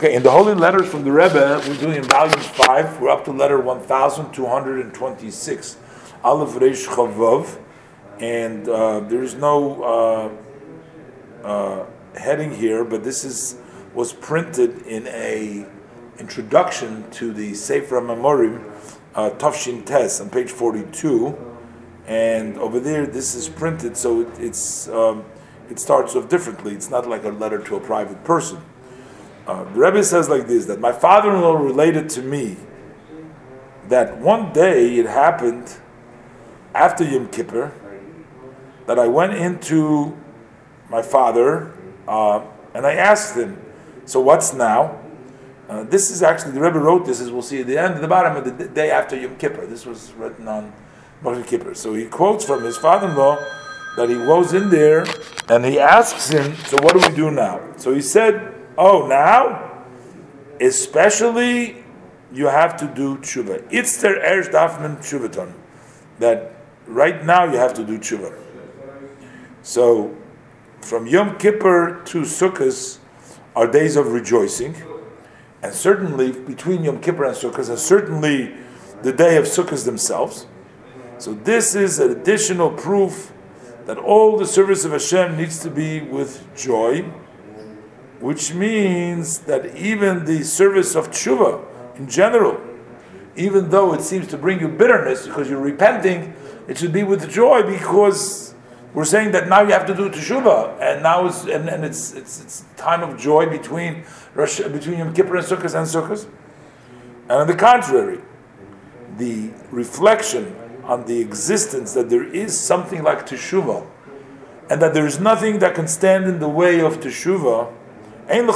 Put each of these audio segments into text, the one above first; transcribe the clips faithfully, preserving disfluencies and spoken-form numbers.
Okay, in the Holy Letters from the Rebbe, we're doing in volume five. We're up to letter one thousand two hundred twenty-six, Aleph Reish Chavav, and uh, there is no uh, uh, heading here, but this is was printed in a introduction to the Sefer Memorim, uh, Tafshin Tes, on page forty-two, and over there this is printed, so it, it's um, it starts off differently. It's not like a letter to a private person. Uh, the Rebbe says like this, that my father-in-law related to me that one day it happened after Yom Kippur that I went into my father uh, and I asked him, so what's now? Uh, this is actually, the Rebbe wrote this, as we'll see at the end, at the bottom of the day after Yom Kippur. This was written on Yom Kippur. So he quotes from his father-in-law that he goes in there and he asks him, so what do we do now? So he said, oh, now, especially, you have to do tshuva. It's der erst dafman tshuvaton. That right now you have to do tshuva. So, from Yom Kippur to Sukkot are days of rejoicing, and certainly between Yom Kippur and Sukkot, and certainly the day of Sukkot themselves. So this is an additional proof that all the service of Hashem needs to be with joy, which means that even the service of tshuva in general, even though it seems to bring you bitterness because you're repenting, it should be with joy, because we're saying that now you have to do tshuva, and now it's and, and it's it's it's time of joy between Rosh, between Yom Kippur and Sukkot and Sukkot. And on the contrary, the reflection on the existence that there is something like teshuva, and that there is nothing that can stand in the way of teshuva, and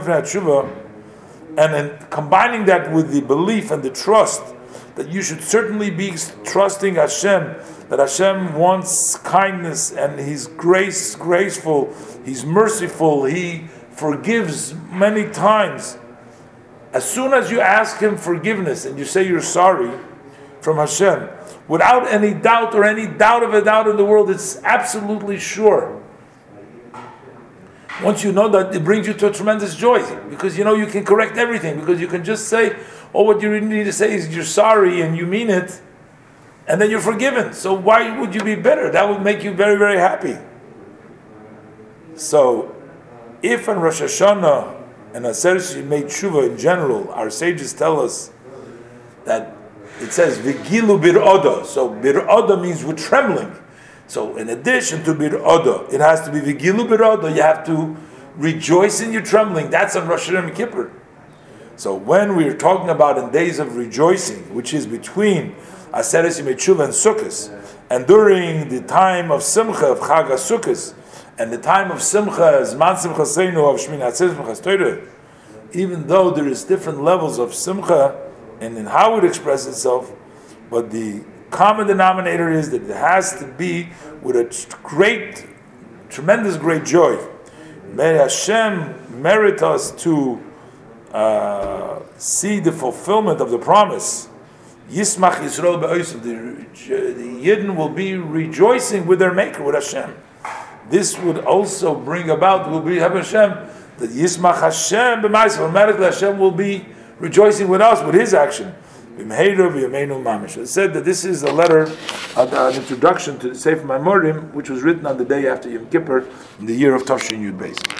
then combining that with the belief and the trust that you should certainly be trusting Hashem, that Hashem wants kindness and He's grace, graceful, He's merciful, He forgives many times. As soon as you ask Him forgiveness and you say you're sorry from Hashem, without any doubt or any doubt of a doubt in the world, it's absolutely sure. Once you know that, it brings you to a tremendous joy, because you know you can correct everything, because you can just say, oh, what you really need to say is you're sorry and you mean it, and then you're forgiven. So why would you be bitter? That would make you very, very happy. So, if on Rosh Hashanah and Aseret you made tshuva in general, our sages tell us that it says Vigilu bir oda. So bir oda means with trembling. So in addition to bir oda, it has to be Vigilu bir oda. You have to rejoice in your trembling. That's on Rosh Hashanah and Kippur. So when we're talking about in days of rejoicing, which is between Aseret Yemei Tshuva and Sukkot, and during the time of Simcha of Chag HaSukkos, and the time of Simcha, Zman Simcha Seinu of Shmini Atzeres Simchas Torah, even though there is different levels of Simcha and in how it expresses itself, but the common denominator is that it has to be with a great, tremendous, great joy. May Hashem merit us to uh, see the fulfillment of the promise. Yismach Yisrael be'osav, the, the Yidden will be rejoicing with their Maker, with Hashem. This would also bring about, will be have Hashem, that Yismach Hashem b'ma'asav, automatically Hashem will be rejoicing with us, with His action. It said that this is a letter, an introduction to the Sefer Memorim, which was written on the day after Yom Kippur in the year of Tafshin Yud Beis.